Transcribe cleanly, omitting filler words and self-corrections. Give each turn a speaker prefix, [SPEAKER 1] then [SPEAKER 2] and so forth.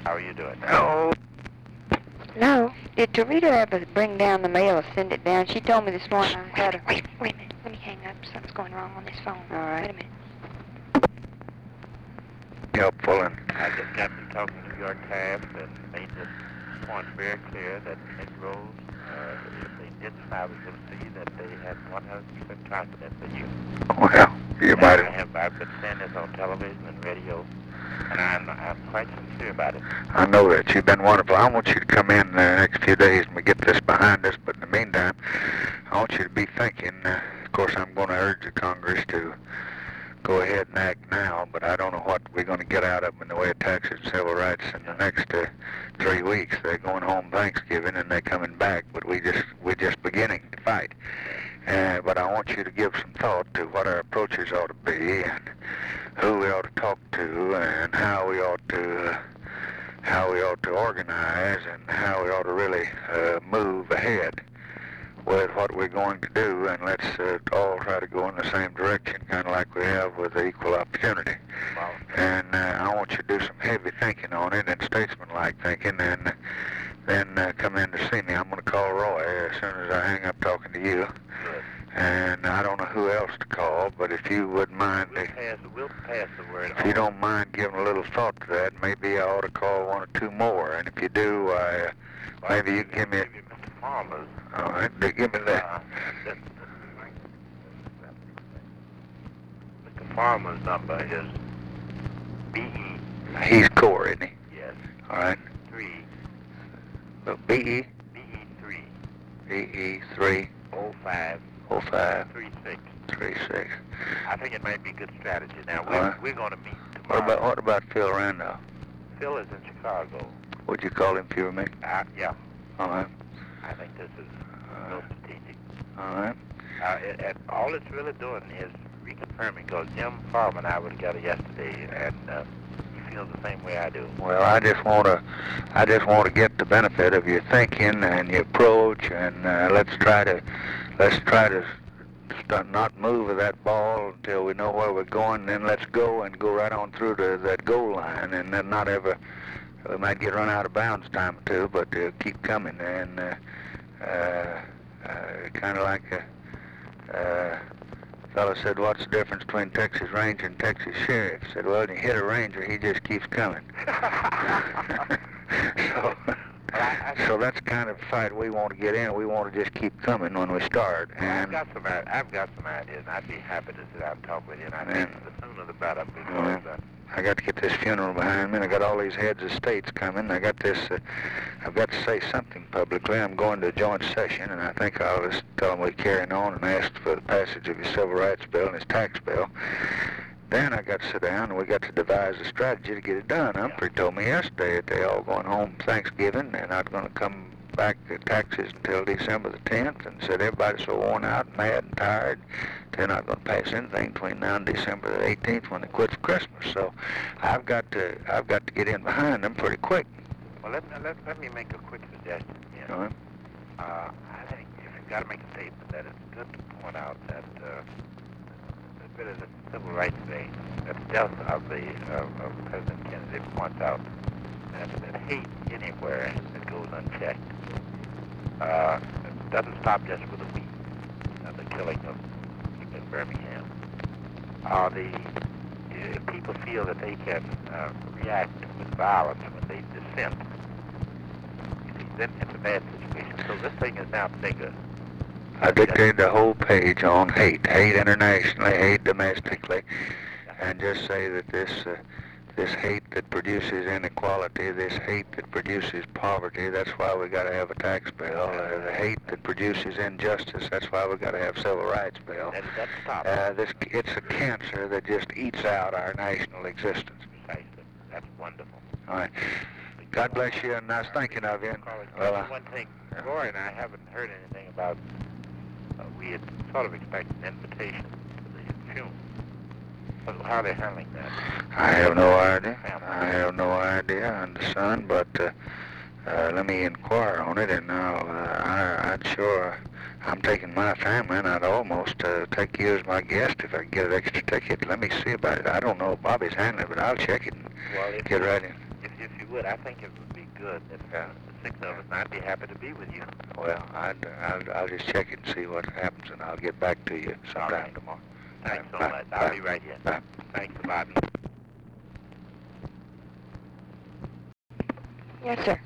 [SPEAKER 1] How are you doing?
[SPEAKER 2] Oh.
[SPEAKER 3] No. Did Tarita ever bring down the mail or send it down? She told me this morning I had a...
[SPEAKER 4] Wait a minute. Let me hang up. Something's going wrong on this phone.
[SPEAKER 3] All right.
[SPEAKER 4] Wait a minute.
[SPEAKER 2] Helpful and...
[SPEAKER 1] I just got to talking to New York Times and made this point very clear that Negroes, if they didn't, I was going to see that they had 100% confidence in you.
[SPEAKER 2] Well, you might
[SPEAKER 1] I've been saying this on television and radio, and I'm quite sincere about it.
[SPEAKER 2] I know that. You've been wonderful. I want you to come in the next few days and we get this behind us, but in the meantime, I want you to be thinking, of course I'm going to urge the Congress to go ahead and act now, but I don't know what we're going to get out of them in the way of taxes and civil rights in the next 3 weeks. They're going home Thanksgiving and they're coming back, but we're just beginning to fight. But I want you to give some thought to what our approaches ought to be and who we ought to talk to and how we ought to organize and how we ought to really move ahead with what we're going to do, and let's all try to go in the same direction, kind of like we have with the equal opportunity.
[SPEAKER 1] Wow.
[SPEAKER 2] And I want you to do some heavy thinking on it and statesmanlike thinking, and then come in to see me. I'm going to call Roy as soon as I hang up talking to you.
[SPEAKER 1] Good.
[SPEAKER 2] And I don't know who else to call, but if you wouldn't mind,
[SPEAKER 1] We'll pass the word on.
[SPEAKER 2] if you don't mind giving a little thought to that, maybe I ought to call one or two more. And if you do, maybe you can give me.
[SPEAKER 1] Mr. Farmer's.
[SPEAKER 2] All right, give me that.
[SPEAKER 1] Mr. Farmer's number is BE.
[SPEAKER 2] He's core, isn't he?
[SPEAKER 1] Yes.
[SPEAKER 2] All right.
[SPEAKER 1] 3.
[SPEAKER 2] BE.
[SPEAKER 1] BE3.
[SPEAKER 2] BE3.
[SPEAKER 1] 05.
[SPEAKER 2] 05.
[SPEAKER 1] 36.
[SPEAKER 2] 36.
[SPEAKER 1] I think it might be a good strategy. Now we're going to meet
[SPEAKER 2] What
[SPEAKER 1] tomorrow.
[SPEAKER 2] about Phil Randolph?
[SPEAKER 1] Phil is in Chicago.
[SPEAKER 2] Would you call him if you were me?
[SPEAKER 1] Yeah.
[SPEAKER 2] All right.
[SPEAKER 1] I think this is real strategic.
[SPEAKER 2] All right.
[SPEAKER 1] And all it's really doing is reconfirming, because Jim Farmer and I were together yesterday, and he feels the same way I do.
[SPEAKER 2] Well, I just want to get the benefit of your thinking and your approach, and let's try to not move that ball until we know where we're going. Then let's go right on through to that goal line, and then not ever. We might get run out of bounds a time or two, but keep coming. And kind of like a fellow said, what's the difference between Texas Ranger and Texas Sheriff? Said, well, when you hit a Ranger, he just keeps coming. So that's the kind of fight we want to get in. We want to just keep coming when we start. And
[SPEAKER 1] I've got some ideas. I'd be happy to sit down and talk with you. And I think the sooner the better, because
[SPEAKER 2] I got to get this funeral behind me, and I got all these heads of states coming. I got this. I've got to say something publicly. I'm going to a joint session, and I think I'll just tell them we're carrying on and ask for the passage of his civil rights bill and his tax bill. Then I got to sit down, and we got to devise a strategy to get it done. Humphrey told me yesterday that they all going home Thanksgiving. They're not going to come back to taxes until December the 10th, and said everybody's so worn out and mad and tired, they're not going to pass anything between now and December the 18th when they quit for Christmas. So I've got to get in behind them pretty quick.
[SPEAKER 1] Well, let me make a quick suggestion here.
[SPEAKER 2] All right.
[SPEAKER 1] I think if you've got to make a statement, that it's good to point out that really the civil rights thing, that the death of President Kennedy points out that hate anywhere that goes unchecked doesn't stop just with the weak, the killing of people in Birmingham. If people feel that they can react with violence when they dissent, then it's a bad situation. So this thing is now bigger.
[SPEAKER 2] I dictated the whole page on hate internationally, hate domestically, and just say that this hate that produces inequality, this hate that produces poverty, that's why we got to have a tax bill. The hate that produces injustice, that's why we got to have civil rights bill. It's a cancer that just eats out our national existence.
[SPEAKER 1] Precisely. That's wonderful.
[SPEAKER 2] All right. God bless you, and I was thinking of you.
[SPEAKER 1] One thing, Roy and I haven't heard anything about. We had sort of expected an invitation to the funeral. But how are they handling that?
[SPEAKER 2] I have no idea. I understand, but let me inquire on it, and I'd sure. I'm taking my family, and I'd almost take you as my guest if I could get an extra ticket. Let me see about it. I don't know if Bobby's handling it, but I'll check it and get right in.
[SPEAKER 1] If you would. I think it would be good if the six of us, and I'd be happy to be with you.
[SPEAKER 2] Well, I'll just check it and see what happens, and I'll get back to you sometime
[SPEAKER 1] right.
[SPEAKER 2] tomorrow.
[SPEAKER 1] Thanks so
[SPEAKER 2] Bye.
[SPEAKER 1] much. I'll
[SPEAKER 2] Bye.
[SPEAKER 1] be right here.
[SPEAKER 2] Bye.
[SPEAKER 1] Thanks a lot.
[SPEAKER 3] Yes, sir.